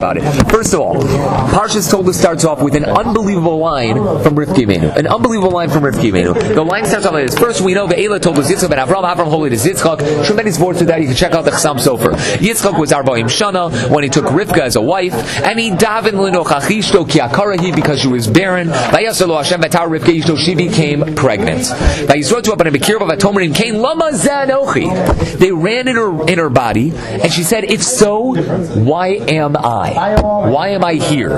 about it. First of all, Parshas Toldos starts off with an unbelievable line from Rivka Imenu. An unbelievable line from Rivka Imenu. The line starts off like this. First, we know Ve'ela Toldos Yitzchak and Avram holy to Yitzchak. Tremendous words with that. You can check out the Chassam Sofer. Yitzchak was 40 Shana when he took Rivka as a wife, and he davened l'nochach ishto ki akarahi because she was barren. Vayaseh lo Hashem v'tar Rivka ishto, she became pregnant. Vayisrotu up in a Bekirva v'tomerin kain lama zanochi. They ran in her body, and she said, "If so, why am I? Why am I here?"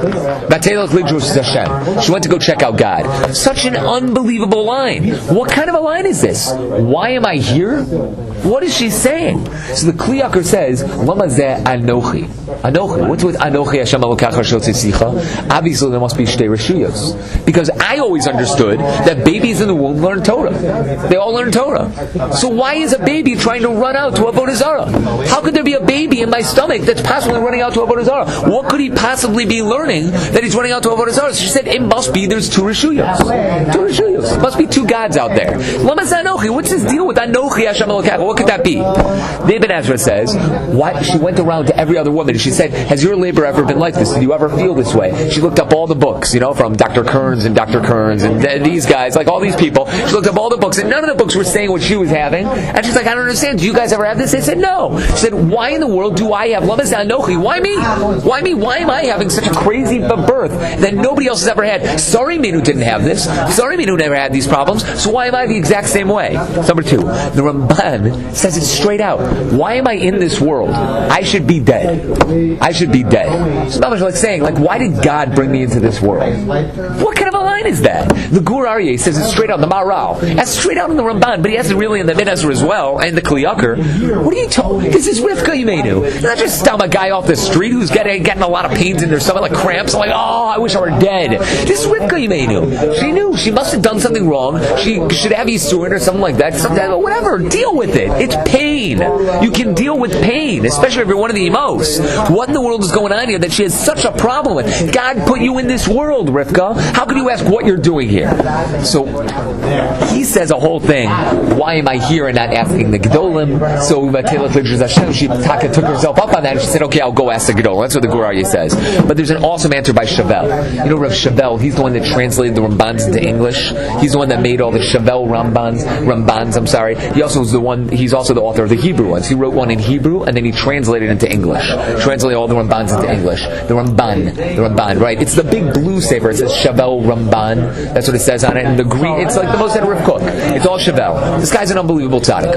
She went to go check out God. Such an unbelievable line. What kind of a line is this? Why am I here? What is she saying? So the Kli Yakar says, Lama zeh anochi. Anochi. What's with anochi Hashem Elokecha asher tzitzicha? Obviously there must be shtei reshuyos. Because I always understood that babies in the womb learn Torah. They all learn Torah. So why is a baby trying to run out to Avodah Zarah? How could there be a baby in my stomach that's possibly running out to Avodah Zarah? What could he possibly be learning that he's running out to Avodah Zarah? So she said, it must be there's two reshuyos. Two reshuyos. It must be two gods out there. Lama zeh anochi. What's this deal with anochi Hashem Elokecha? What could that be? The Ibn Ezra says, why she went around to every other woman. She said, has your labor ever been like this? Did you ever feel this way? She looked up all the books, from Dr. Kearns and these guys, like all these people. She looked up all the books, and none of the books were saying what she was having. And she's like, I don't understand. Do you guys ever have this? They said, no. She said, why in the world do I have Lama zeh anochi? Why me? Why me? Why am I having such a crazy birth that nobody else has ever had? Sorry, Minu didn't have this. Sorry, Minu never had these problems. So why am I the exact same way? Number two, the Ramban says it straight out. Why am I in this world? I should be dead. I should be dead. So Mamash like saying, why did God bring me into this world? What kind of a line is that? The Gur Aryeh says it straight out. The Maharal. That's straight out in the Ramban, but he has it really in the Ibn Ezra as well, and the Kli Yakar. What are you talking? This is Rivka Imenu. Not just stomach a guy off the street who's getting a lot of pains in their stomach, like cramps. Like, I wish I were dead. This is Rivka Imenu. She knew. She must have done something wrong. She should have Yisurin or something like that. Whatever. Deal with it. It's pain. You can deal with pain, especially if you're one of the Emos. What in the world is going on here that she has such a problem with? God put you in this world, Rivka. How can you ask what you're doing here? So he says a whole thing. Why am I here and not asking the Gedolim? So she took herself up on that and she said, okay, I'll go ask the Gedolim. That's what the Gur Aryeh says. But there's an awesome answer by Shavel. Rav Shavel, he's the one that translated the Rambans into English. He's the one that made all the Shavel Rambans, I'm sorry. He's also the author of the Hebrew ones. He wrote one in Hebrew and then he translated it into English. Translated all the Rambans into English. The Ramban, right? It's the big blue sefer. It says Shavel Ramban. That's what it says on it. And the green, it's like the most out of Rav Kook. It's all Shavel. This guy's an unbelievable tzaddik.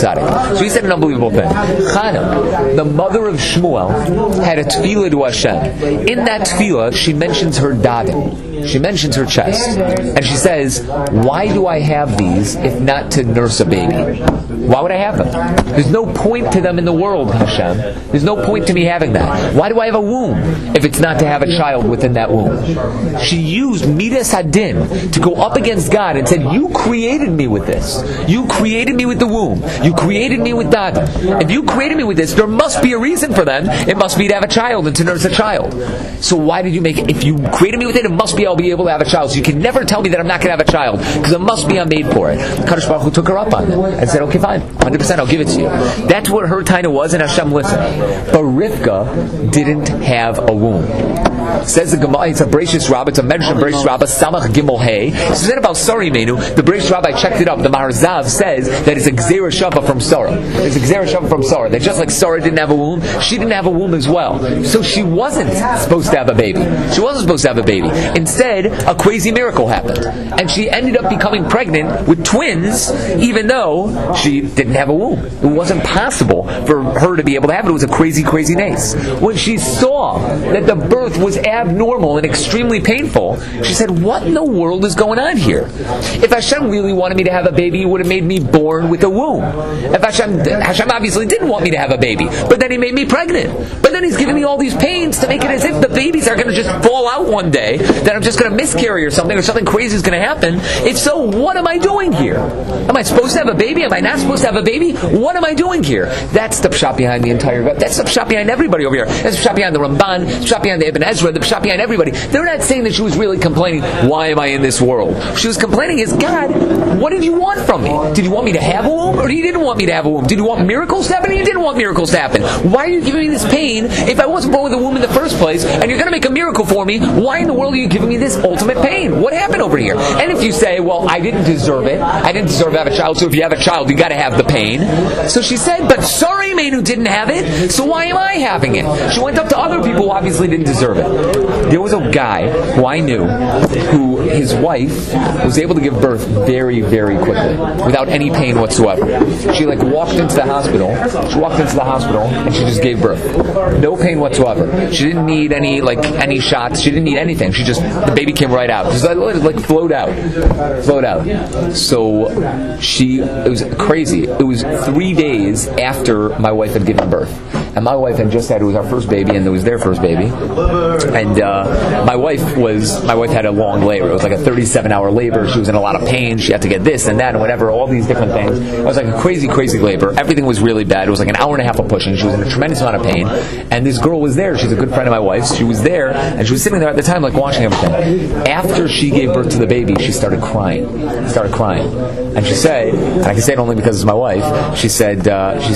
So he said an unbelievable thing. Chana, the mother of Shmuel, had a tefillah to Hashem. In that tefillah, she mentions her dadim. She mentions her chest. And she says, why do I have these if not to nurse a baby? Why would I have them? There's no point to them in the world, Hashem. There's no point to me having that. Why do I have a womb if it's not to have a child within that womb? She used Midas Hadin to go up against God and said, you created me with this. You created me with the womb. You created me with dadim. If you created me with this, there must be a reason for them. It must be to have a child and to nurse a child. So why did you make it? If you created me with it, it must be I'll be able to have a child. So you can never tell me that I'm not going to have a child because it must be I'm made for it. Kadosh Baruch Hu took her up on it and said, okay, fine, 100%, I'll give it to you. That's what her taina was, and Hashem listened. But Rivka didn't have a womb. Says the Gemara, it's a Bereishis Rabbah, it's a mention of Bereishis Rabbah, Samach Gimel Hey. It said about Sari Menu, the Bereishis Rabbah, I checked it up, the Maharzav says that it's a Gzeira Shava from Sarah. It's a Gzeira Shava from Sarah. That just like Sarah didn't have a womb, she didn't have a womb as well. So she wasn't supposed to have a baby. She wasn't supposed to have a baby. Instead, a crazy miracle happened. And she ended up becoming pregnant with twins, even though she didn't have a womb. It wasn't possible for her to be able to have it. It was a crazy, crazy nace. When she saw that the birth was abnormal and extremely painful, she said, what in the world is going on here? If Hashem really wanted me to have a baby, He would have made me born with a womb. If Hashem obviously didn't want me to have a baby, but then He made me pregnant. But then He's giving me all these pains to make it as if the babies are going to just fall out one day, that I'm just going to miscarry or something crazy is going to happen. If so, what am I doing here? Am I supposed to have a baby? Am I not supposed to have a baby? What am I doing here? That's the pshat behind the entire. That's the pshat behind everybody over here. That's the pshat behind the Ramban, the pshat behind the Ibn Ezra. Ezra, the Pshat behind everybody, they're not saying that she was really complaining, why am I in this world? She was complaining is, God, what did you want from me? Did you want me to have a womb, or you didn't want me to have a womb? Did you want miracles to happen, or you didn't want miracles to happen? Why are you giving me this pain if I wasn't born with a womb in the first place, and you're going to make a miracle for me? Why in the world are you giving me this ultimate pain? What happened over here? And if you say, well, I didn't deserve it, I didn't deserve to have a child, so if you have a child, you got to have the pain. So she said, but Sarah Imeinu didn't have it, so why am I having it? She went up to other people who obviously didn't deserve it. There was a guy who I knew who his wife was able to give birth very, very quickly without any pain whatsoever. She walked into the hospital. She walked into the hospital and she just gave birth. No pain whatsoever. She didn't need any shots. She didn't need anything. The baby came right out. Just flowed out. So it was crazy. It was 3 days after my wife had given birth. And my wife had just had, it was our first baby, and it was their first baby. And my wife had a long labor. It was like a 37-hour labor. She was in a lot of pain. She had to get this and that and whatever, all these different things. It was like a crazy, crazy labor. Everything was really bad. It was like an hour and a half of pushing. She was in a tremendous amount of pain. And this girl was there. She's a good friend of my wife's. She was there, and she was sitting there at the time, watching everything. After she gave birth to the baby, she started crying. And she said, and I can say it only because it's my wife, she said,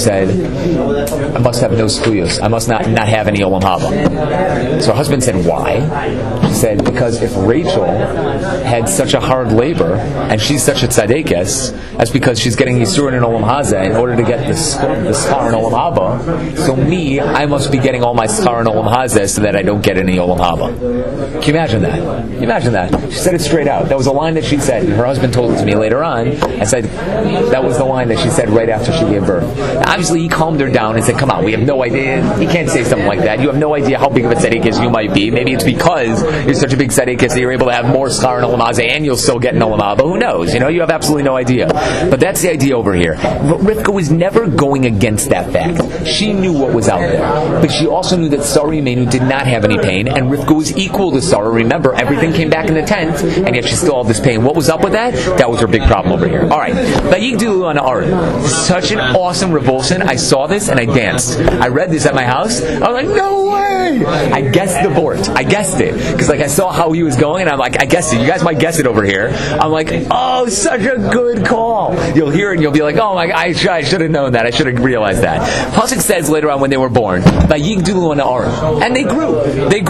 I must have no skuyos. I must not have any olam haba. So her husband said, why? She said, because if Rachel had such a hard labor, and she's such a tzaddikus, that's because she's getting yisurin and olam hazeh in order to get the schar and olam haba. So me, I must be getting all my schar and olam hazeh so that I don't get any olam haba. Can you imagine that? She said it straight out. That was a line that she said. Her husband told it to me later on. I said, that was the line that she said right after she gave birth. Now, obviously, he calmed her down and said, come on, we have no idea. You can't say something like that. You have no idea how big of a tzaddikus you might be. Maybe it's because you're such a big tzaddikus that you're able to have more schar and olam hazeh, and you'll still get an olam haba. Who knows? You have absolutely no idea. But that's the idea over here. Rivka was never going against that fact. She knew what was out there. But she also knew that Sarah Imeinu did not have any pain, and Rivka was equal to Sarah. Remember, everything came back in the tent, and yet she still had this pain. What was up with that? That was her big problem over here. All right. Vayigdilu on Aaron. Such an awesome revulsion. I saw this and I danced. I read this at my house. I was like, no way! I guessed the Bort. I guessed it. Because I saw how he was going, and I'm like, I guessed it. You guys might guess it over here. I'm like, oh, such a good call. You'll hear it and you'll be like, oh my, I should have known that. I should have realized that. Pasuk says later on when they were born, Vayigdilu on Aaron. And they grew.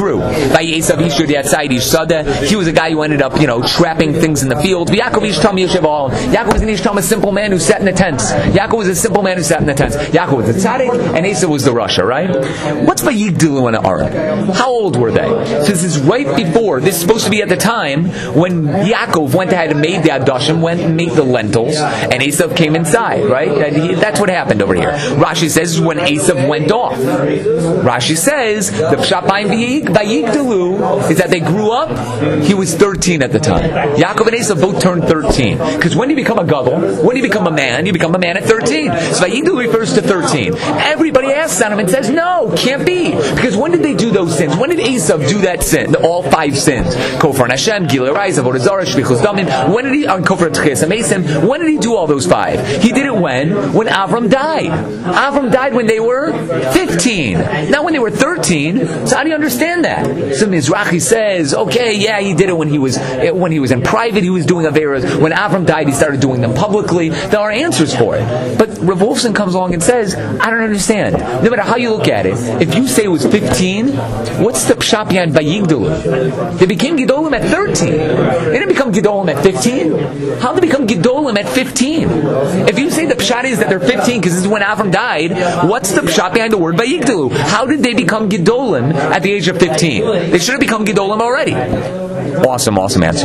He was a guy who ended up, trapping things in the field. Yaakov was an Ishtam, a simple man who sat in the tents. Yaakov was a simple man who sat in the tents. Yaakov was the tzaddik, and Esau was the rasha, right? What's Vayigdilu and Aaron? How old were they? So this is right before, this is supposed to be at the time when Yaakov went ahead and made the adashim, went and made the lentils, and Esau came inside, right? That's what happened over here. Rashi says when Esau went off. Rashi says, the Pshat Vayigdilu is that they grew up, he was 13 at the time. Yaakov and Esau both turned 13. Because when you become a gadol, when you become a man at 13. So Vayigdilu refers to 13. Everybody asks on him and says, no, can't be. Because when did they do those sins? When did Esau do that sin? All 5 sins. Kofar Hashem, Gilui Arayis, Avodah Zarah, Shvichus Damim. When did he, on Kofar Tchias Amesim, when did he do all those 5? He did it when Avram died. Avram died when they were 15. Not when they were 13. So how do you understand that? So Mizrahi says, okay, yeah, he did it when he was in private, he was doing Averas. When Avram died, he started doing them publicly. There are answers for it. But Rav Wolfson comes along and says, I don't understand. No matter how you look at it, if you say it was 15, what's the pshat behind Vayigdilu? They became Gedolim at 13. They didn't become Gedolim at 15. How did they become Gedolim at 15? If you say the pshat is that they're 15 because this is when Avram died, what's the pshat behind the word Vayigdilu? How did they become Gedolim at the age of 15? They should have become Gedolim already. Awesome answer.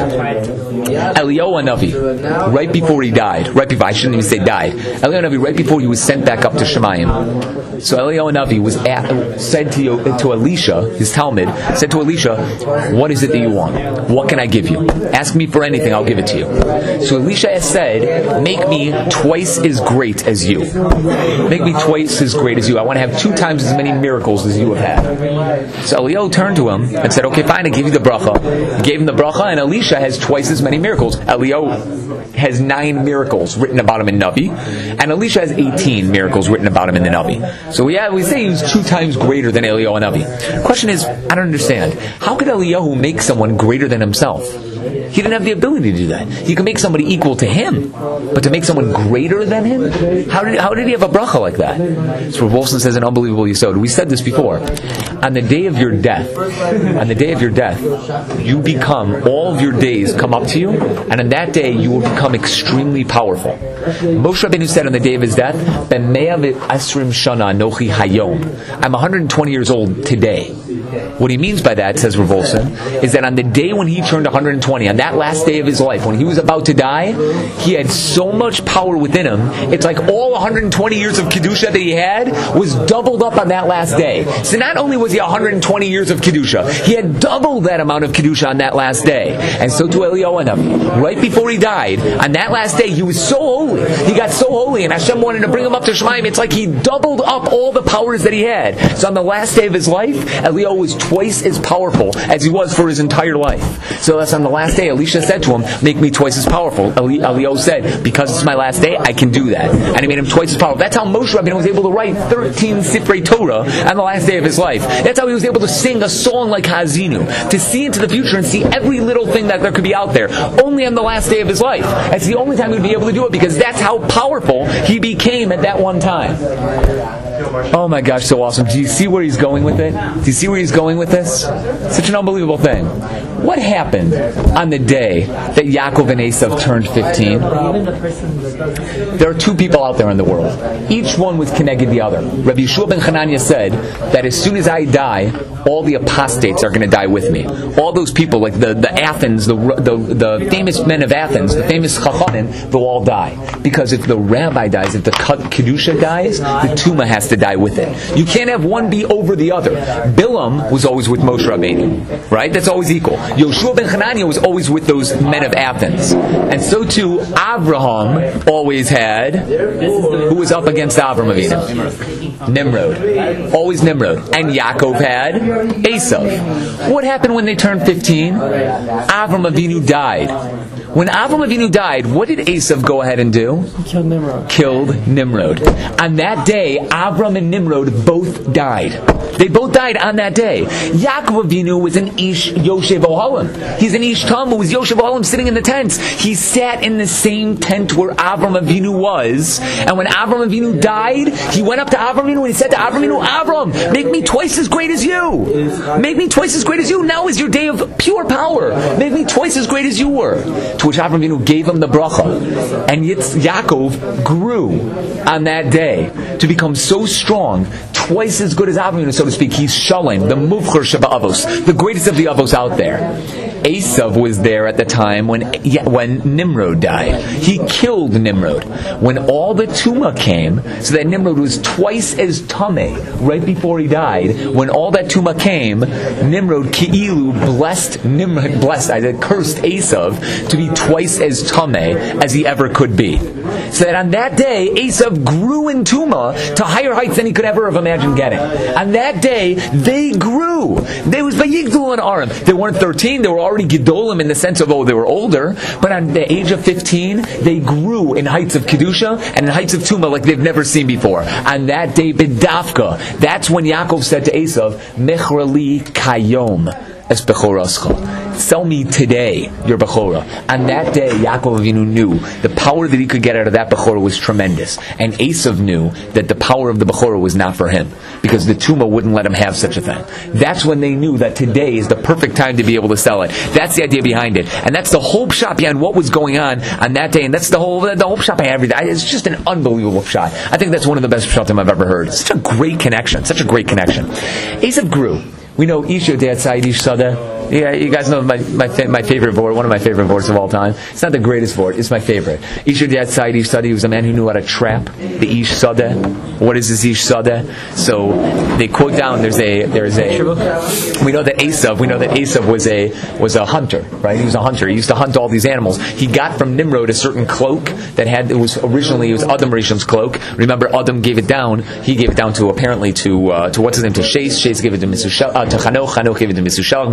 Eliyahu Hanavi, right before he died, I shouldn't even say died. Eliyahu Hanavi, right before he was sent back up to Shemayim. So Eliyahu Hanavi said to Elisha, his Talmud, said to Elisha, what is it that you want? What can I give you? Ask me for anything, I'll give it to you. So Elisha has said, make me twice as great as you. Make me twice as great as you. I want to have 2 times as many miracles as you have had. So Eliyahu turned to him and said, okay, fine, I give you the bracha. gave him the bracha, and Elisha has twice as many miracles. Eliyahu has 9 miracles written about him in Navi, and Elisha has 18 miracles written about him in the Navi. So we say he was 2 times greater than Eliyahu and Navi. The question is, I don't understand. How could Eliyahu make someone greater than himself? He didn't have the ability to do that. He could make somebody equal to him, but to make someone greater than him? How did he have a bracha like that? So Wolfson says an unbelievable yesod. We said this before. On the day of your death, you become, all of your days come up to you, and on that day you will become extremely powerful. Moshe Rabbeinu said on the day of his death, "B'mea v'asrim shana nochi hayom." I'm 120 years old today. What he means by that, says Rav Wolfson, is that on the day when he turned 120, on that last day of his life, when he was about to die, he had so much power within him, it's like all 120 years of Kedusha that he had was doubled up on that last day. So not only was he 120 years of Kedusha, he had doubled that amount of Kedusha on that last day. And so to Eliyahu Hanavi, right before he died, on that last day, he was so holy. He got so holy, and Hashem wanted to bring him up to Shemaim. It's like he doubled up all the powers that he had. So on the last day of his life, Eliyahu was twice as powerful as he was for his entire life. So that's on the last day, Elisha said to him, make me twice as powerful. Eliyahu said, because it's my last day, I can do that. And he made him twice as powerful. That's how Moshe Rabbeinu was able to write 13 Sifrei Torah on the last day of his life. That's how he was able to sing a song like Hazinu, to see into the future and see every little thing that there could be out there, only on the last day of his life. That's the only time he would be able to do it, because that's how powerful he became at that one time. Oh my gosh, so awesome. Do you see where he's going with it? Do you see where he's going with this? Such an unbelievable thing. What happened on the day that Yaakov and Esav turned 15? There are 2 people out there in the world. Each one was connected the other. Rabbi Yeshua ben Hanania said that as soon as I die, all the apostates are going to die with me. All those people, like the Athens, the famous men of Athens, the famous Chachamim, they'll all die. Because if the rabbi dies, if the Kedusha dies, the Tumah has to die with it. You can't have one be over the other. Bilam was always with Moshe Rabbeinu, right? That's always equal. Yoshua ben Hanania was always with those men of Athens. And so too, Abraham always had, who was up against Avram Avinu? Nimrod. Always Nimrod. And Yaakov had Esav. What happened when they turned 15? Avram Avinu died. When Avram Avinu died, what did Esav go ahead and do? Killed Nimrod. On that day, Avram and Nimrod both died. They both died on that day. Yaakov Avinu was an Ish Yoshev Ohalim. He's an Ish Tam who was Yoshev Ohalim sitting in the tents. He sat in the same tent where Avram Avinu was. And when Avram Avinu died, he went up to Avram Avinu and he said to Avram Avinu, Avram, make me twice as great as you. Make me twice as great as you. Now is your day of pure power. Make me twice as great as you were. To which Avram Avinu gave him the bracha. And yet Yaakov grew on that day to become so strong, twice as good as Avram Avinu, so to speak. He's Shalem, the Muvchar Sheba Avos, the greatest of the Avos out there. Esav was there at the time when Nimrod died. He killed Nimrod. When all the Tumah came, so that Nimrod was twice as Tameh right before he died, when all that Tumah came, Nimrod Ki'ilu cursed Esav to be twice as Tameh as he ever could be. So that on that day, Esav grew in Tumah to higher heights than he could ever have imagined getting. On that day, they grew. They was Vayigdul and Aram. They weren't 13, they were already Gedolim in the sense of, they were older, but on the age of 15, they grew in heights of Kedusha and in heights of Tumah like they've never seen before. On that day, B'dafka, that's when Yaakov said to Esav, Mechrali Kayom es Bechorascha. Sell me today your Bechorah. On that day, Yaakov Avinu knew the power that he could get out of that Bechorah was tremendous. And Esav knew that the power of the Bechorah was not for him, because the Tumah wouldn't let him have such a thing. That's when they knew that today is the perfect time to be able to sell it. That's the idea behind it. And that's the whole pshat behind what was going on that day. And that's the whole pshat behind everything. It's just an unbelievable pshat. I think that's one of the best pshatim I've ever heard. Such a great connection. Esav grew. We know Ish Yodei Tzayid Ish Sadeh. Yeah, you guys know my favorite vort, one of my favorite vorts of all time. It's not the greatest vort, it's my favorite. Ish Yodei Tzayid Ish Sadeh, he was a man who knew how to trap the Ish Sadeh. What is this Ish Sadeh? So they quote down. There's a. We know that Esav was a hunter, right? He was a hunter. He used to hunt all these animals. He got from Nimrod a certain cloak that was Adam Rishon's cloak. Remember, Adam gave it down. He gave it down to apparently to what's his name, to Shais. Shais gave it to Chanoch. Chanoch gave it to Mesushelach. Mesushelach gave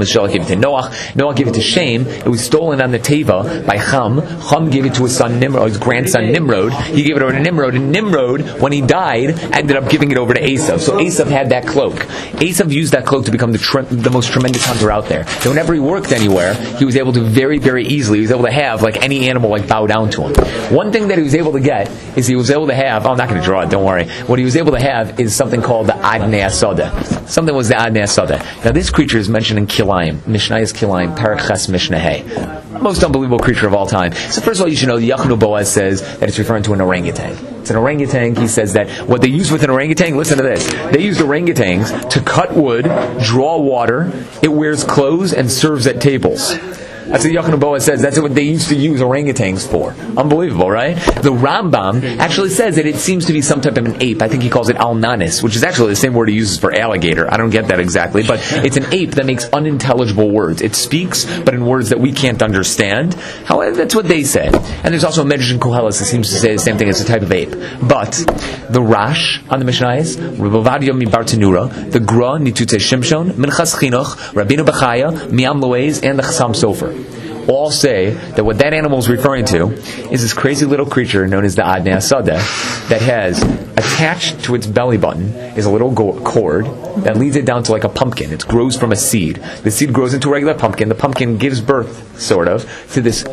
gave it to Noach. Noach gave it to Shem. It was stolen on the Teva by Ham. Ham gave it to his son Nimrod, his grandson Nimrod. He gave it over to Nimrod, and Nimrod, when he died, ended up giving it over to Esav. So Esav had that cloak. Esav used that cloak to become the most tremendous hunter out there. So whenever he worked anywhere, he was able to very, very easily, he was able to have like any animal like bow down to him. One thing that he was able to get is he was able to have, I'm not going to draw it, don't worry. What he was able to have is something called the Adnei Asodeh. Something was the Adnei Asodeh. Now this creature is mentioned in Kilayim. Mishnayos Kilayim, Perek Ches Mishnah Hey. Most unbelievable creature of all time. So first of all, you should know the Yachnu Boaz says that it's referring to an orangutan. It's an orangutan. He says that what they use with an orangutan, listen to this, they used orangutans to cut wood, draw water, it wears clothes, and serves at tables. That's what Yachnu Boaz says. That's what they used to use orangutans for. Unbelievable, right? The Rambam actually says that it seems to be some type of an ape. I think he calls it al-nanis, which is actually the same word he uses for alligator. I don't get that exactly, but it's an ape that makes unintelligible words. It speaks, but in words that we can't understand. However, that's what they say. And there's also a Medrash in Koheles that seems to say the same thing as a type of ape. But the Rash on the Mishnayos, Rav Ovadia mi Bartenura, the Gra, Nitutei Shimshon, Minchas Chinuch, Rabbeinu Bechaya, Miam Loez, and the Chassam Sofer all say that what that animal is referring to is this crazy little creature known as the Adnei Asodeh that has attached to its belly button is a little cord that leads it down to like a pumpkin. It grows from a seed. The seed grows into a regular pumpkin. The pumpkin gives birth, sort of, to this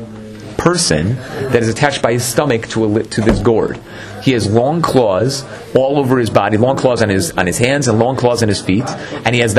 person that is attached by his stomach to this gourd. He has long claws all over his body, long claws on his hands and long claws on his feet, and he has the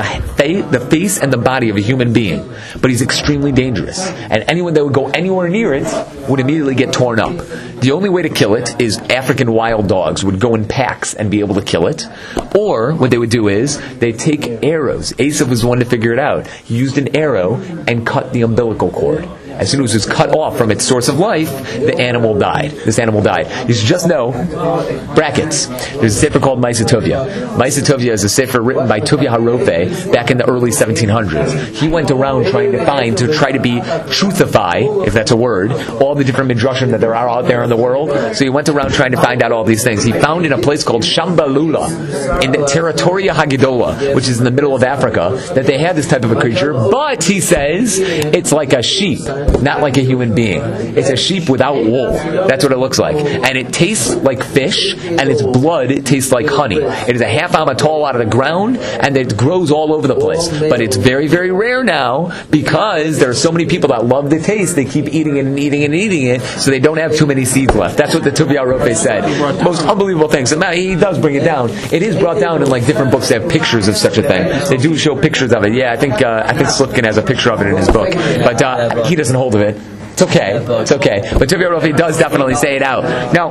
face and the body of a human being. But he's extremely dangerous, and anyone that would go anywhere near it would immediately get torn up. The only way to kill it is African wild dogs would go in packs and be able to kill it, or what they would do is they take arrows. Esav was the one to figure it out. He used an arrow and cut the umbilical cord. As soon as it was cut off from its source of life, the animal died. This animal died. You should just know, brackets, there's a sefer called Ma'aseh Tovia. Ma'aseh Tovia is a sefer written by Tovia HaRofe back in the early 1700s. He went around trying to try to be truthify, if that's a word, all the different midrashim that there are out there in the world. So he went around trying to find out all these things. He found in a place called Shambalula, in the Territoria Hagidola, which is in the middle of Africa, that they had this type of a creature, but he says it's like a sheep. Not like a human being. It's a sheep without wool. That's what it looks like. And it tastes like fish, and its blood tastes like honey. It is a half amma tall out of the ground, and it grows all over the place. But it's very, very rare now, because there are so many people that love the taste, they keep eating it and eating it and eating it, so they don't have too many seeds left. That's what the Tovia HaRofe said. Most unbelievable things. And now he does bring it down. It is brought down in like different books that have pictures of such a thing. They do show pictures of it. Yeah, I think Slipkin has a picture of it in his book. But he doesn't hold of it. It's okay. But Tovia HaRofe does definitely say it out. Now,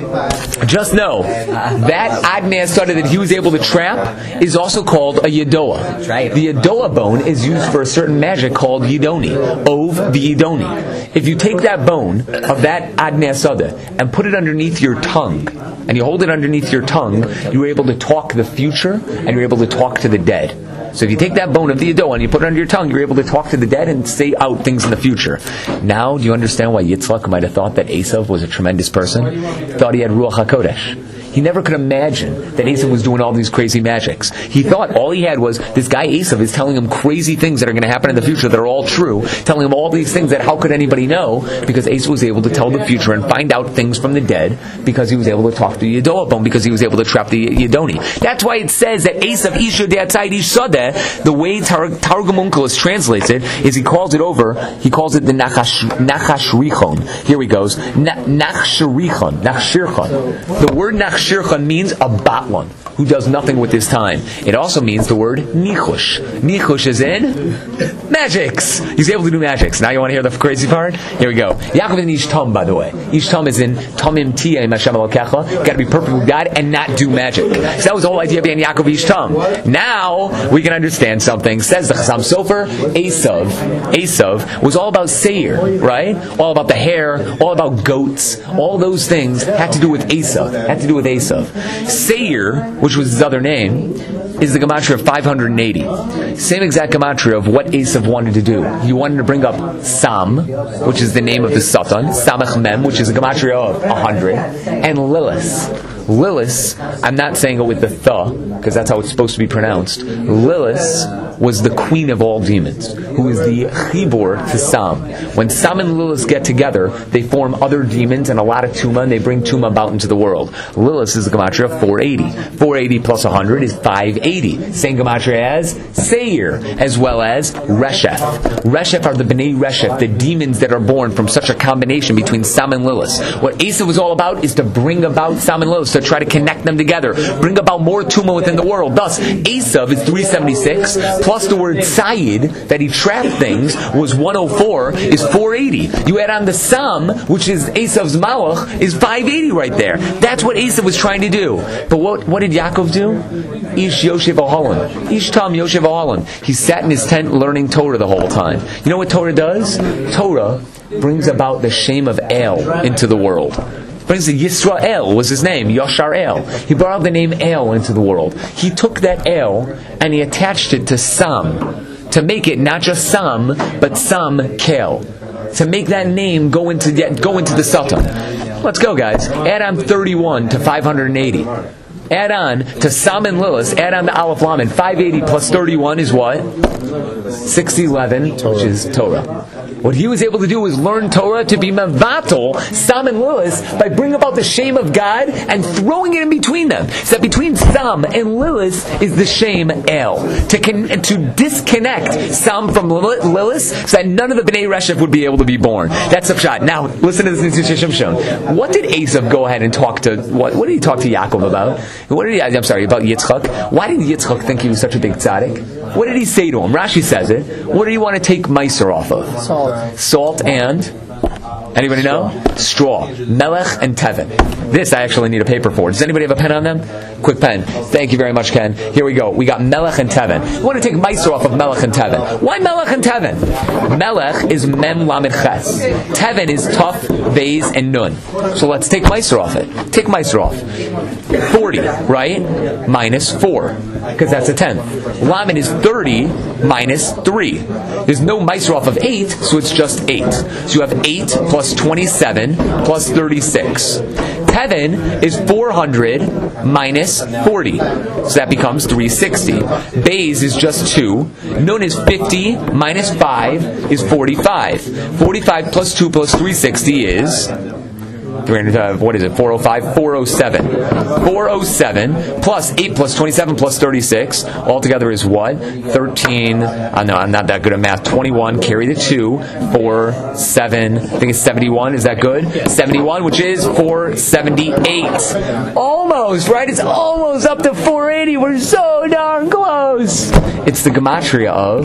just know, that Adnei Asodeh that he was able to trap is also called a Yedoah. The Yedoah bone is used for a certain magic called Yidoni. Ov the Yidoni. If you take that bone of that Adnei Asodeh and put it underneath your tongue, and you hold it underneath your tongue, you're able to talk the future, and you're able to talk to the dead. So if you take that bone of the Yedoah and you put it under your tongue, you're able to talk to the dead and say out things in the future. Now, do you understand why Yitzchak might have thought that Esav was a tremendous person? He thought he had Ruach HaKodesh. He never could imagine that Esav was doing all these crazy magics. He thought all he had was, this guy Esav is telling him crazy things that are going to happen in the future that are all true, telling him all these things that how could anybody know? Because Esav was able to tell the future and find out things from the dead, because he was able to talk to the Yedoah bone, because he was able to trap the Yidoni. That's why it says that Esav Isha De'atzai Ish Sadeh, the way Targum Onkelos translates it, is he calls it the Nachash Richon. Here he goes. Nachshirchon. The word Nachshirchon means a batlon who does nothing with his time. It also means the word nichush. Nichush is in magics. He's able to do magics. Now you want to hear the crazy part? Here we go. Yaakov is Ish Tam, by the way. Ish Tam is in Tamim Tiyeh Hashem Elokecha. Got to be perfect with God and not do magic. So that was the whole idea behind Yaakov Ish Tam. Now we can understand something. Says the Chassam Sofer, Esav was all about Seir, right? All about the hair, all about goats. All those things had to do with Esav. Seir, which was his other name, is the gematria of 580. Same exact gematria of what Esav wanted to do. He wanted to bring up Sam, which is the name of the Satan, Samach Mem, which is a gematria of 100, and Lilith. Lilis, I'm not saying it with the th, because that's how it's supposed to be pronounced. Lilis was the queen of all demons, who is the chibur to Sam. When Sam and Lilis get together, they form other demons and a lot of tuma, and they bring tuma about into the world. Lilis is the gematria of 480. 480 plus 100 is 580. Same gematria as Seir, as well as Reshef. Reshef are the Bnei Reshef, the demons that are born from such a combination between Sam and Lilis. What Esav was all about is to bring about Sam and Lilis, to try to connect them together, bring about more tuma within the world. Thus, Esav is 376, plus the word Sayid, that he trapped things, was 104, is 480. You add on the Sam, which is Esav's Malach, is 580 right there. That's what Esav was trying to do. But what did Yaakov do? Ish Yoshev Ohalim. Ish Tam Yoshev Ohalim. He sat in his tent learning Torah the whole time. You know what Torah does? Torah brings about the shame of El into the world. Brings the Yisrael was his name, Yashar El. He brought out the name El into the world. He took that El and he attached it to Sam, to make it not just Sam, but Sam Kel, to make that name go into the Satan. Let's go, guys. Add on 31 to 580. Add on to Sam and Lilis, add on to Aleph Lamed. 580 plus 31 is what? 611, which is Torah. What he was able to do was learn Torah to be mevatel Sam and Lilis by bringing about the shame of God and throwing it in between them. So that between Sam and Lilis is the shame El. To disconnect Sam from Lilis so that none of the Bnei Reshef would be able to be born. That's the pshat. Now, listen to this in Shimshon. What did Esav go ahead and talk to, what did he talk to Yaakov about? About Yitzchak. Why did Yitzchak think he was such a big tzaddik? What did he say to him? Rashi says it. What did he want to take meiser off of? Salt and... Anybody know? Straw. Melech and Tevin. This I actually need a paper for. Does anybody have a pen on them? Quick pen. Thank you very much, Ken. Here we go. We got Melech and Tevin. We want to take meiser off of Melech and Tevin. Why Melech and Tevin? Melech is Mem Lamed Ches. Tevin is Tuf, Beis, and Nun. So let's take meiser off it. Take meiser off. 40, right? Minus 4. Because that's a 10. Lamed is 30 minus 3. There's no meiser off of 8, so it's just 8. So you have 8 plus 27 plus 36. Tevin is 400 minus 40. So that becomes 360. Beis is just 2. Nun is 50 minus 5 is 45. 45 plus 2 plus 360 is... 405? 407. 407 plus 8 plus 27 plus 36 altogether is what? 13. No, I'm not that good at math. 21. Carry the 2. 4, 7. I think it's 71. Is that good? 71, which is 478. Almost, right? It's almost up to 480. We're so darn close. It's the gematria of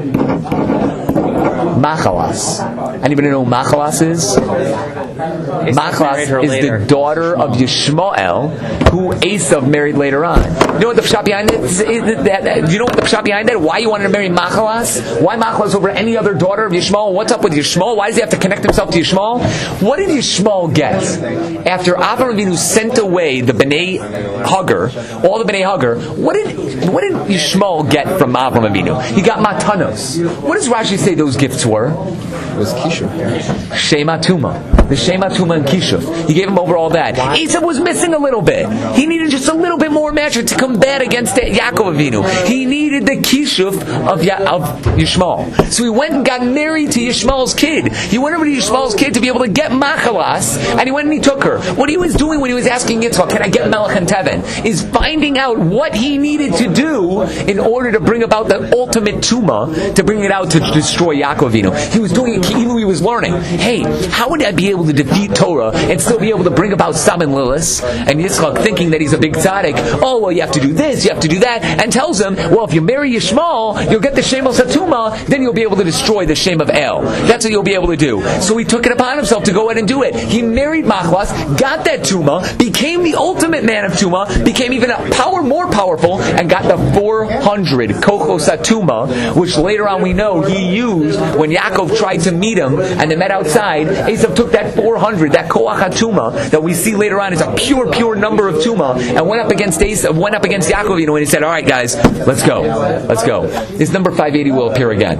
Machalas. Anybody know who Machalas is? Machalas is the daughter of Yishmael, who Esav married later on. You know what the pshat behind it? You know what the pshat behind it? Why you wanted to marry Machalas? Why Machalas over any other daughter of Yishmael? What's up with Yishmael? Why does he have to connect himself to Yishmael? What did Yishmael get after Avraham Avinu sent away the Bnei Hagar, all the Bnei Hagar? What did Yishmael get from Avraham Avinu? He got matanos. What does Rashi say those gifts were? It was Kishuf. Shema Tuma. The Shema Tuma and Kishuf. He gave him over all that. Esav was missing a little bit. He needed just a little bit more magic to combat against Yaakov Avinu. He needed the Kishuf of Yishmael. So he went and got married to Yishmael's kid. He went over to Yishmael's kid to be able to get Machalas, and he went and he took her. What he was doing when he was asking Yitzchak, can I get Melech and Tevin, is finding out what he needed to do in order to bring about the ultimate Tuma, to bring it out to destroy Yaakov Avinu. He was doing it, he knew he was learning. Hey, how would I be able to defeat Torah and still be able to bring about Sam and Lilis? And Yitzchak, thinking that he's a big tzaddik, oh, well, you have to do this, you have to do that, and tells him, well, if you marry Yishmael, you'll get the Shem of Satuma, then you'll be able to destroy the Shem of El. That's what you'll be able to do. So he took it upon himself to go ahead and do it. He married Machlas, got that Tuma, became the ultimate man of Tuma, became even more powerful, and got the 400 Kochos Satuma, which later on we know he used when Yaakov tried to meet him, and they met outside. Esav took that 400, that koach hatuma that we see later on is a pure number of tuma, and went up against Yaakov, and he said, all right guys, let's go. This number 580 will appear again.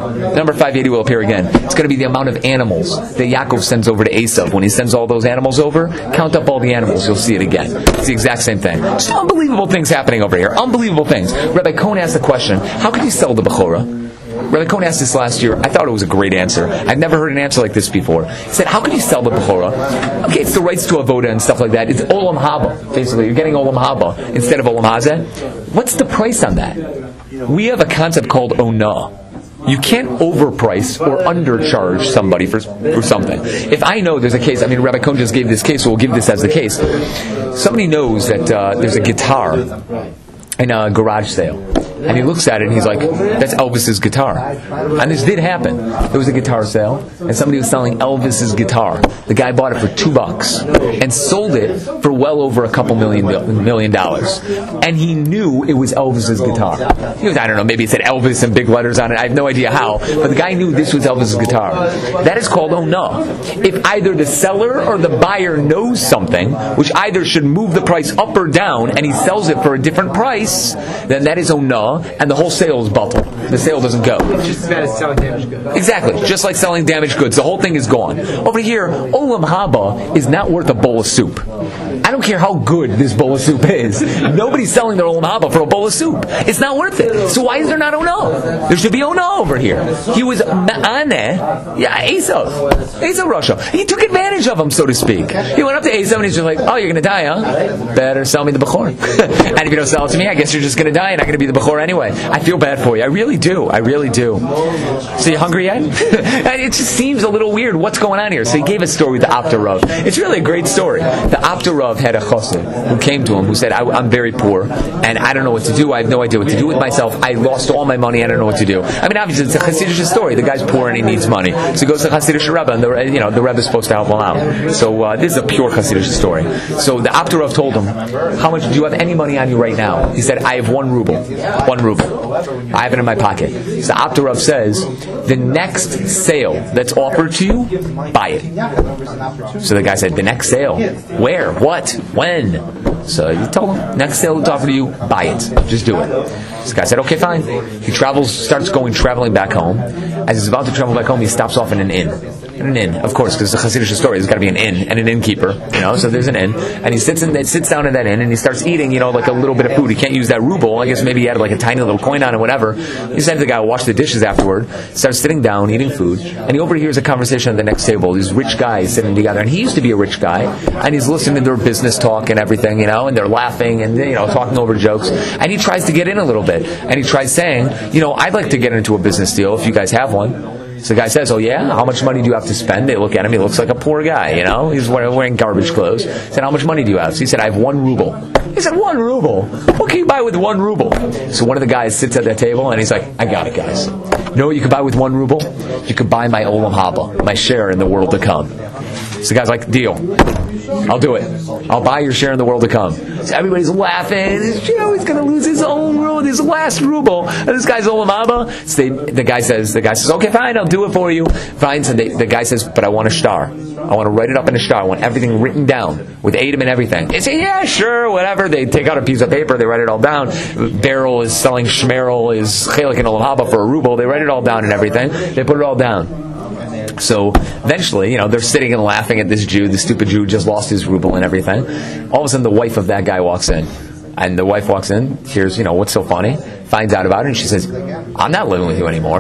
It's going to be the amount of animals that Yaakov sends over to Esav. When he sends all those animals over, count up all the animals, you'll see it again. It's the exact same thing. Just unbelievable things happening over here. Unbelievable things. Rabbi Cohen asked the question, how could you sell the Bechorah? Rabbi Cohen asked this last year. I thought it was a great answer. I've never heard an answer like this before. He said, how could you sell the Bechorah? Okay, it's the rights to avoda and stuff like that. It's Olam Haba. Basically, you're getting Olam Haba instead of Olam Hazeh. What's the price on that? We have a concept called Onah. You can't overprice or undercharge somebody for something. If I know there's a case, Rabbi Cohen just gave this case, so we'll give this as the case. Somebody knows that there's a guitar in a garage sale. And he looks at it and he's like, that's Elvis's guitar. And this did happen. There was a guitar sale and somebody was selling Elvis's guitar. The guy bought it for $2 and sold it for well over a couple $1 million. And he knew it was Elvis's guitar. He was, I don't know, maybe it said Elvis in big letters on it. I have no idea how. But the guy knew this was Elvis's guitar. That is called Onah. If either the seller or the buyer knows something, which either should move the price up or down, and he sells it for a different price, then that is Onah. And the whole sale is bottled. The sale doesn't go. It's just as bad as selling damaged goods. Exactly. Just like selling damaged goods. The whole thing is gone. Over here, Olam Haba is not worth a bowl of soup. I don't care how good this bowl of soup is. Nobody's selling their Olam Haba for a bowl of soup. It's not worth it. So why is there not Onah? There should be Onah over here. He was Ma'aneh. Yeah, Esav Russia. He took advantage of him, so to speak. He went up to Esav and he's just like, oh, you're going to die, huh? Better sell me the Bechor. And if you don't sell it to me, I guess you're just going to die and I'm going to be the Bechor anyway. I feel bad for you. I really do. So you hungry yet? And it just seems a little weird. What's going on here? So he gave a story with the Apta Rav. It's really a great story. The Apta Rav had a chassid who came to him who said, I'm very poor and I don't know what to do. I have no idea what to do with myself. I lost all my money. I don't know what to do. Obviously it's a Hasidic story. The guy's poor and he needs money. So he goes to the Hasidic Rebbe and the Rebbe is supposed to help him out. So this is a pure Hasidic story. So the Apta Rav told him, how much do you have any money on you right now? He said, I have 1 ruble. 1 ruble. I have it in my pocket. So Apta Rav says, the next sale that's offered to you, buy it. So the guy said, the next sale? Where? What? When? So you told him, next sale that's offered to you, buy it. Just do it. So the guy said, okay, fine. He starts traveling back home. As he's about to travel back home, he stops off in an inn. Of course, because it's a Hasidic story. There's got to be an inn and an innkeeper, so there's an inn. And he sits down in that inn and he starts eating, like a little bit of food. He can't use that ruble. I guess maybe he had like a tiny little coin on it, whatever. He said to the guy, wash the dishes afterward. Starts sitting down, eating food. And he overhears a conversation at the next table. These rich guys sitting together. And he used to be a rich guy. And he's listening to their business talk and everything, and they're laughing and, talking over jokes. And he tries to get in a little bit. And he tries saying, I'd like to get into a business deal if you guys have one. So the guy says, oh yeah? How much money do you have to spend? They look at him, he looks like a poor guy, He's wearing garbage clothes. He said, how much money do you have? So he said, I have 1 ruble. He said, 1 ruble? What can you buy with 1 ruble? So one of the guys sits at that table and he's like, I got it, guys. You know what you could buy with 1 ruble? You could buy my Olam Haba, my share in the world to come. So the guy's like, deal. I'll do it. I'll buy your share in the world to come. So everybody's laughing. He's going to lose his own ruble, his last ruble. And this guy's Olam Haba. So the guy says, okay, fine, I'll do it for you. Fine. So the guy says, but I want a star. I want to write it up in a star. I want everything written down with Adam and everything. They say, yeah, sure, whatever. They take out a piece of paper. They write it all down. Beryl is selling Shmerel is Chelik and Olam Haba for a ruble. They write it all down and everything. They put it all down. So eventually, they're sitting and laughing at this Jew. The stupid Jew just lost his ruble and everything. All of a sudden, the wife of that guy walks in. And the wife walks in, hears, what's so funny, finds out about it, and she says, I'm not living with you anymore.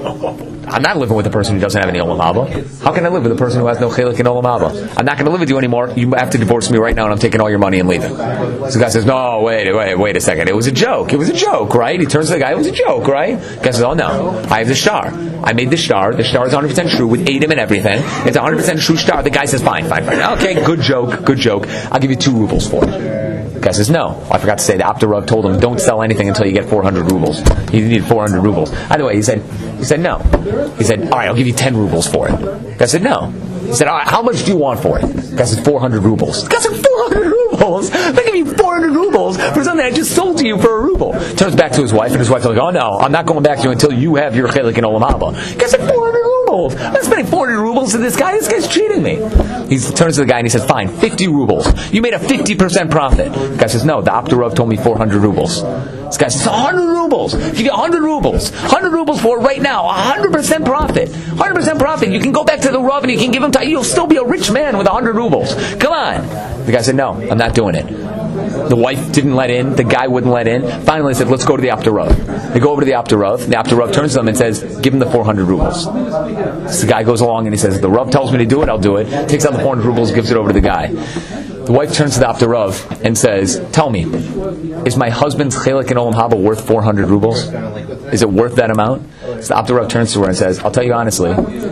I'm not living with a person who doesn't have any Olam Haba. How can I live with a person who has no Chelik and Olam Haba? I'm not going to live with you anymore. You have to divorce me right now, and I'm taking all your money and leaving. So the guy says, no, wait a second. It was a joke. It was a joke, right? He turns to the guy, it was a joke, right? The guy says, oh no, I have the star. I made the star. The star is 100% true with Adam and everything. It's a 100% true star. The guy says, fine. Okay, good joke. I'll give you 2 rubles for it. The guy says, no. I forgot to say, the Apta Rav told him, don't sell anything until you get 400 rubles. He needed 400 rubles. Either way, he said no. He said, all right, I'll give you 10 rubles for it. The guy said, no. He said, all right, how much do you want for it? The guy said, 400 rubles. The guy said, 400 rubles? They give you 400 rubles for something I just sold to you for a ruble. Turns back to his wife, and his wife's like, oh no, I'm not going back to you until you have your Chelik and Olam Haba. The guy said, 400 rubles? rubles. I'm spending 400 rubles to this guy. This guy's cheating me. He turns to the guy and he says, fine, 50 rubles. You made a 50% profit. The guy says, no, the Opterov told me 400 rubles. This guy says, 100 rubles. Give you 100 rubles. 100 rubles for it right now. 100% profit. 100% profit. You can go back to the Rav and you can give him time. You'll still be a rich man with 100 rubles. Come on. The guy said, no, I'm not doing it. The wife didn't let in. The guy wouldn't let in. Finally, they said, let's go to the Opterov. They go over to the Opterov. The Opterov turns to them and says, give him the 400 rubles. So the guy goes along and he says, the Rav tells me to do it, I'll do it. Takes out the 400 rubles, gives it over to the guy. The wife turns to the Opterov and says, tell me, is my husband's chelik in Olam Haba worth 400 rubles? Is it worth that amount? So the Opterov turns to her and says, I'll tell you honestly,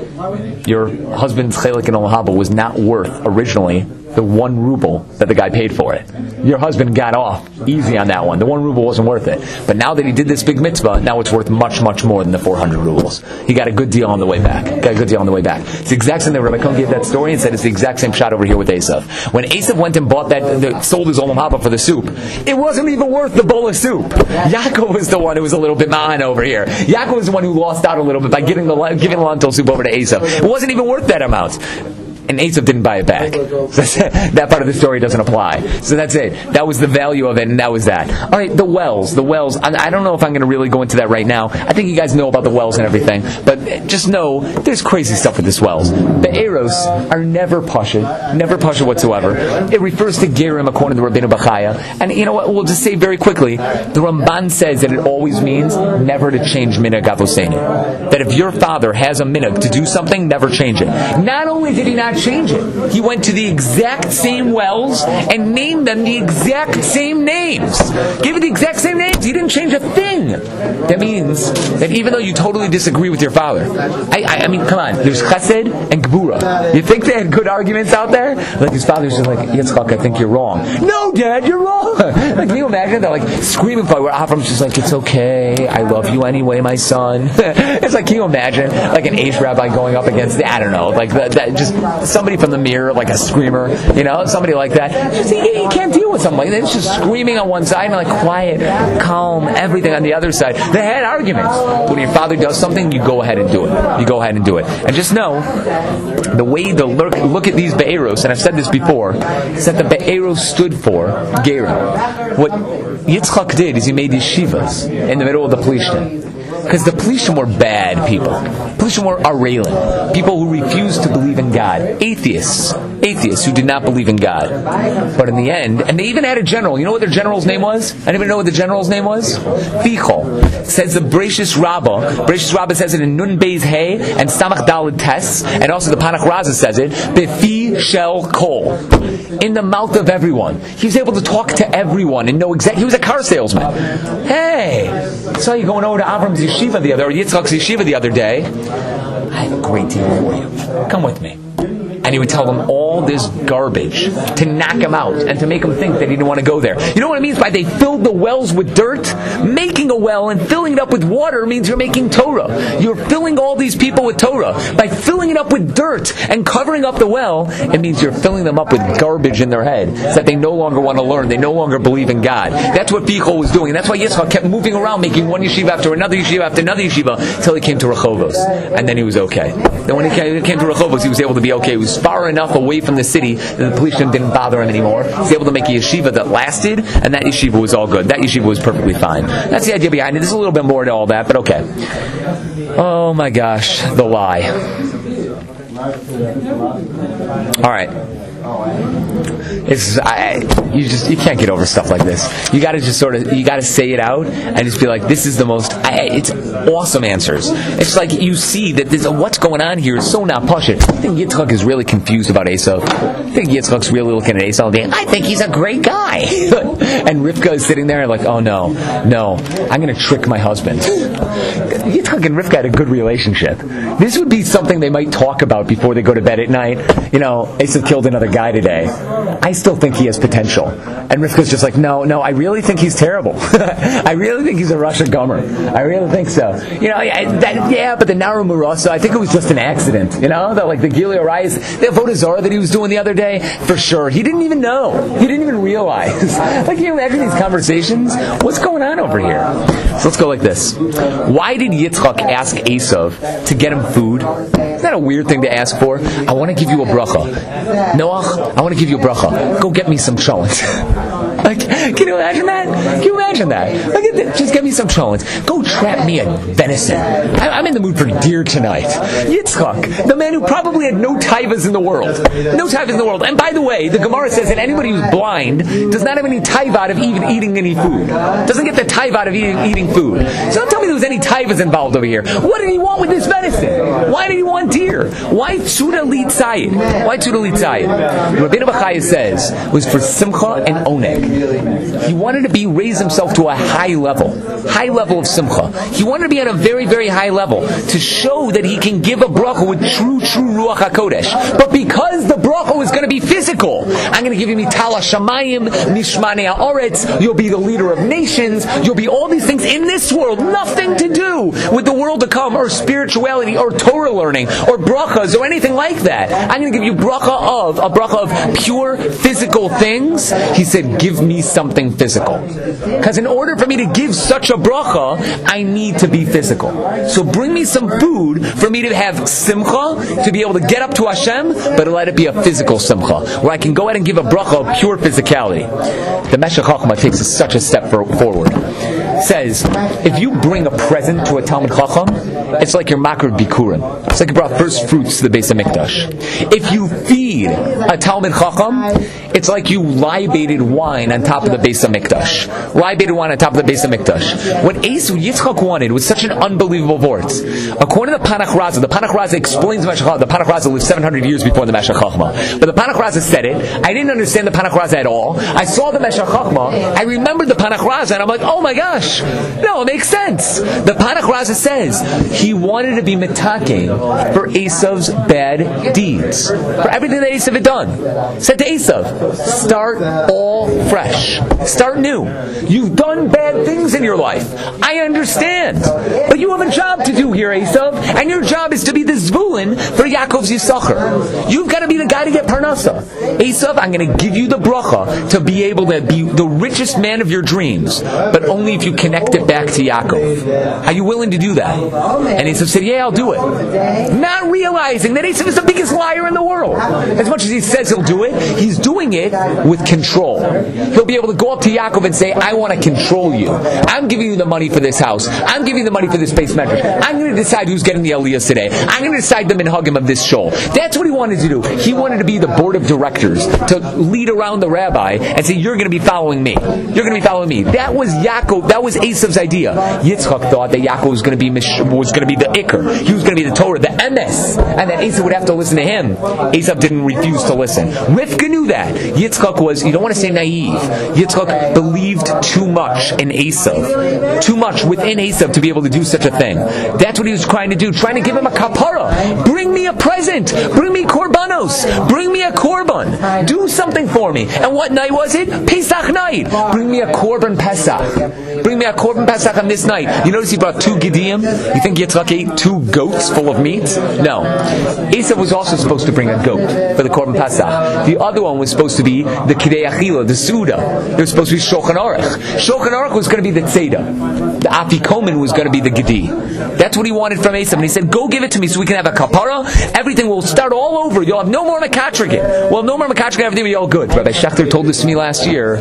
your husband's chelik in Olam Haba was not worth originally the 1 ruble that the guy paid for it. Your husband got off easy on that one. The 1 ruble wasn't worth it. But now that he did this big mitzvah, now it's worth much, much more than the 400 rubles. He got a good deal on the way back. It's the exact same thing. Rabbi Cohen gave that story and said it's the exact same shot over here with Esav. When Esav went and bought sold his Olam Haba for the soup, it wasn't even worth the bowl of soup. Yaakov was the one who was a little bit ma'an over here. Yaakov was the one who lost out a little bit by giving the lentil soup over to Esav. It wasn't even worth that amount. And Esav didn't buy it back. That part of the story doesn't apply. So that's it. That was the value of it, and that was that. All right, the wells. I don't know if I'm going to really go into that right now. I think you guys know about the wells and everything, but just know there's crazy stuff with these wells. The Eros are never pasha whatsoever. It refers to Gerim according to Rabbeinu Bachaya. And you know what? We'll just say very quickly. The Ramban says that it always means never to change minhag avosenu. That if your father has a minhag to do something, never change it. Not only did he not change it, he went to the exact same wells and named them the exact same names. Gave it the exact same names. He didn't change a thing. That means that even though you totally disagree with your father, I mean, come on, there's chesed and gebura. You think they had good arguments out there? Like his father's just like, Yitzchak, I think you're wrong. No, Dad, you're wrong. Like, can you imagine? They're like screaming for it, where Avram's just like, it's okay, I love you anyway, my son. It's like, can you imagine like an Aish rabbi going up against I don't know, like that just somebody from the mirror, like a screamer, somebody like that. You can't deal with something like that. It's just screaming on one side and like quiet, calm, everything on the other side. They had arguments. When your father does something, you go ahead and do it. You go ahead and do it. And just know, the way to look at these Be'eros, and I've said this before, is that the Be'eros stood for Gerim. What Yitzchak did is he made yeshivas in the middle of the Plishtim. Because the Plishtim were bad people. Plishtim were Arelin. People who refused to believe in God. Atheists who did not believe in God. But in the end, and they even had a general. You know what their general's name was? Anybody know what the general's name was? Fichol. Says the Bereshis Rabbah. Bereshis Rabbah says it in Nun Beis Hey and Samach Daled Tes. And also the Panach Raza says it. Befi Shel Kol. In the mouth of everyone. He was able to talk to everyone and know exactly. He was a car salesman. Hey, I saw you going over to Avram's Yeshiva the other, or Yitzchak's Yeshiva the other day. I have a great deal for you. Come with me. And he would tell them all this garbage to knock him out and to make him think that he didn't want to go there. You know what it means by they filled the wells with dirt? Making a well and filling it up with water means you're making Torah. You're filling all these people with Torah. By filling it up with dirt and covering up the well, it means you're filling them up with garbage in their head so that they no longer want to learn. They no longer believe in God. That's what Fichol was doing. And that's why Yitzchak kept moving around, making one yeshiva after another yeshiva until he came to Rehovos. And then he was okay. Then when he came to Rehovos, he was able to be okay. He was far enough away from the city that the Plishtim didn't bother him anymore. He was able to make a yeshiva that lasted, and that yeshiva was all good. That yeshiva was perfectly fine. That's the idea behind it. There's a little bit more to all that, but okay. Oh my gosh, the lie. All right. You can't get over stuff like this. You got to just you got to say it out and just be like, this is the most. It's awesome answers. It's like you see that what's going on here is so not pashut. I think Yitzchak is really confused about Esav. I think Yitzchak's really looking at Esav and being, I think he's a great guy. And Rivka is sitting there like, oh no, I'm going to trick my husband. Yitzchak and Rivka had a good relationship. This would be something they might talk about before they go to bed at night. Esav killed another guy today. I still think he has potential. And Rivka's just like, no, I really think he's terrible. I really think he's a Rasha Gomer. I really think so. But the Naru Murasa, I think it was just an accident. The Gilei Arayis, the Avodah Zarah that he was doing the other day, for sure. He didn't even know. He didn't even realize. Can you imagine these conversations? What's going on over here? So let's go like this. Why did Yitzchak ask Esav to get him food? that a weird thing to ask for? I want to give you a bracha. Noach, I want to give you a bracha. Go get me some cholent. Like, can you imagine that? Can you imagine that? Like, just get me some cholent. Go trap me a venison. I'm in the mood for deer tonight. Yitzchak, the man who probably had no taivas in the world. No taivas in the world. And by the way, the Gemara says that anybody who's blind does not have any taiva out of even eating any food. Doesn't get the taiva out of eating food. So don't tell me there was any taivas involved over here. What did he want with this venison? Why did he want deer? Why tzuda lit tzayid? Why tzuda lit tzayid? Rabbeinu Bachaya says was for simcha and oneg. He wanted to raise himself to a high level of simcha. He wanted to be at a very, very high level to show that he can give a bracha with true Ruach HaKodesh. But because the bracha was going to be physical, I'm going to give you mitala shamayim, mishmanei haaretz, you'll be the leader of nations, you'll be all these things in this world, nothing to do with the world to come, or spirituality, or Torah learning, or brachas, or anything like that. I'm going to give you a bracha of pure physical things. He said, give me something physical. Because in order for me to give such a bracha, I need to be physical. So bring me some food for me to have simcha, to be able to get up to Hashem, but let it be a physical simcha, where I can go ahead and give a bracha of pure physicality. The Meshech Chochmah takes such a step forward. Says, if you bring a present to a Talmid Chacham, it's like your makar bikurim. It's like you brought first fruits to the Beis HaMikdash. If you feed a Talmid Chacham, it's like you libated wine on top of the Beis HaMikdash. Libated wine on top of the Beis HaMikdash. What Yitzchak wanted was such an unbelievable vorts. According to the Panach Raza explains the Meshech Chochmah. The Panach Raza lived 700 years before the Meshech Chochmah. But the Panach Raza said it. I didn't understand the Panach Raza at all. I saw the Meshech Chochmah. I remembered the Panach Raza, and I'm like, oh my gosh. No, it makes sense. The Panach Raza says he wanted to be mitake for Esav's bad deeds, for everything that Esav had done. Said to Esav, start all fresh, start new. You've done bad things in your life. I understand, but you have a job to do here, Esav, and your job is to be the zvulun for Yaakov's Yisachar. You've got to be the guy to get parnasa. Esav, I'm going to give you the bracha to be able to be the richest man of your dreams, but only if you connect it back to Yaakov. Are you willing to do that? And Esav said, yeah, I'll do it. Not realizing that Esav is the biggest liar in the world. As much as he says he'll do it, he's doing it with control. He'll be able to go up to Yaakov and say, I want to control you. I'm giving you the money for this house. I'm giving you the money for this base metric. I'm going to decide who's getting the aliyahs today. I'm going to decide the minhagim of this shul. That's what he wanted to do. He wanted to be the board of directors, to lead around the rabbi and say, you're going to be following me. You're going to be following me. That was Yaakov. That was Esav's idea. Yitzchak thought that Yaakov was going to be the Iker. He was going to be the Torah, the Emes, and that Esav would have to listen to him. Esav didn't refuse to listen. Rivka knew that. Yitzchak was, you don't want to say naive. Yitzchak believed too much in Esav. Too much within Esav to be able to do such a thing. That's what he was trying to do. Trying to give him a kapara. Bring me a present. Bring me korbanos. Bring me a korban. Do something for me. And what night was it? Pesach night. Bring me a korban Pesach. Bring me a korban Pesach on this night. You notice he brought 2 Gedim? You think Yitzchak ate 2 goats full of meat? No. Esav was also supposed to bring a goat for the korban Pesach. The other one was supposed to be the Kidei Achila, the Suda. It was supposed to be Shulchan Aruch. Shulchan Aruch was going to be the Tzeda. The Afikomen was going to be the Gedi. That's what he wanted from Esav. And he said, go give it to me so we can have a kapara. Everything will start all over. You'll have no more Mekatrikin. Well, no more Mekatrikin, everything will be all good. Rabbi Schechter told this to me last year.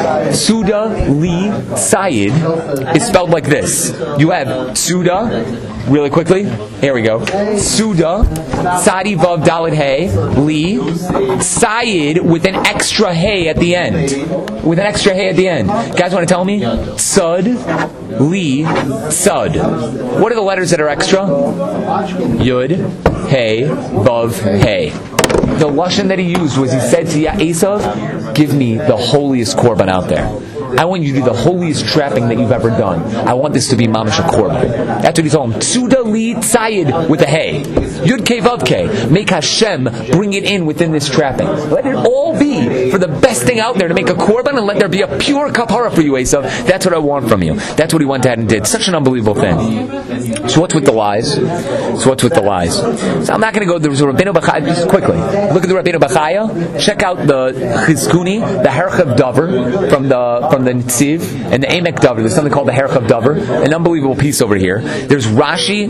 Suda Li Sayid is spelled like this. You have Suda, really quickly. Here we go. Suda, Sadi Vav Dalet Hey, Li, Sayid with an extra Hey at the end. With an extra Hey at the end. Guys want to tell me? Sud, Li, Sud. What are the letters that are extra? Yud, Hey, Vav, Hey. The lashon that he used was, he said to Esav, give me the holiest korban out there. I want you to do the holiest trapping that you've ever done. I want this to be mamash a korban. That's what he told him. Tzuda li tzayid with a hey. Yud kei vav kei. Make Hashem bring it in within this trapping. Let it all be for the best thing out there to make a korban, and let there be a pure kapara for you, Esav. That's what I want from you. That's what he went ahead and did. Such an unbelievable thing. So what's with the lies? So I'm not going to go. There was a Rabbeinu Bachaya, just quickly. Look at the Rabbeinu Bachaya. Check out the Chizkuni, the Herchav Dover from the Nitziv, and the Emek Dover. There's something called the Herchav Dover. An unbelievable piece over here. There's Rashi,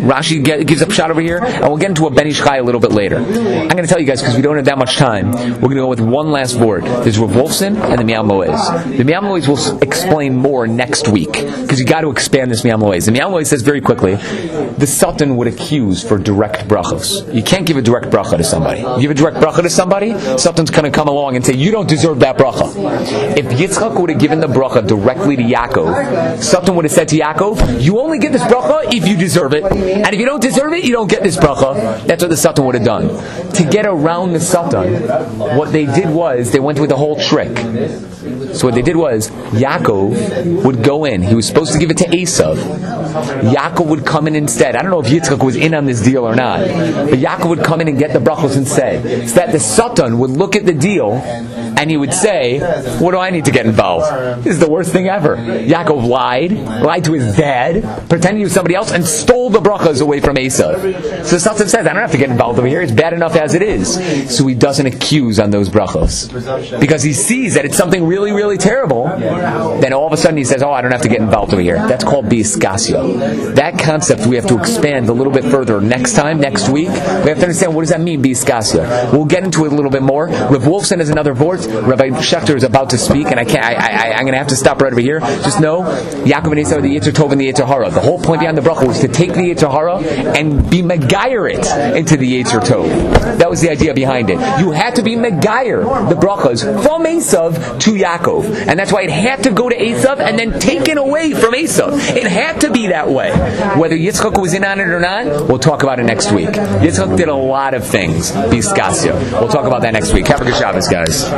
Rashi gives a shot over here, and we'll get into a Ben Ish Chai a little bit later. I'm going to tell you guys, because we don't have that much time, we're going to go with one last word. There's Rav Wolfson and the Me'al Moez. The Me'al Moez will explain more next week, because you got to expand this Me'al Moez. The Me'al Moez says very quickly, the Sultan would accuse for direct brachos. You can't give a direct bracha to somebody. You give a direct bracha to somebody, Sultan's going to come along and say, you don't deserve that bracha. If Yitzchak would have given the bracha directly to Yaakov, Sultan would have said to Yaakov, you only get this bracha if you deserve it, and if you don't deserve it, you don't get this bracha. That's what the Sultan would have done. To get around the Sultan, what they did was, they went with a whole trick. So what they did was, Yaakov would go in. He was supposed to give it to Esav. Yaakov would come in instead. I don't know if Yitzchak was in on this deal or not, but Yaakov would come in and get the brachos instead. So that the Sultan would look at the deal and he would say, what do I need to get involved? This is the worst thing ever. Yaakov lied to his dad, pretended he was somebody else, and stole the brachas away from Esav. So the Sultan says, I don't have to get involved over here. It's bad enough as it is. So he doesn't accuse on those brachos. Because he sees that it's something really, really terrible. Then all of a sudden he says, I don't have to get involved over here. That's called biskasio. That concept we have to expand a little bit further next week. We have to understand, what does that mean, biskasio? We'll get into it a little bit more. Rav Wolfson is another vort. Rabbi Schechter is about to speak, and I'm going to have to stop right over here. Just know, Yaakov and Esau are the Yetzer Tov and the Yetzer Hara. The whole point behind the bracha was to take the Yetzer Hara and be megayer it into the Yetzer Tov. That was the idea behind it. You had to be megayer the brachas from Esav to Yaakov, and that's why it had to go to Esav and then taken away from Esav. It had to be that way. Whether Yitzchak was in on it or not, we'll talk about it next week. Yitzchak did a lot of things, biskasio. We'll talk about that next week. Have a good Shabbos, guys.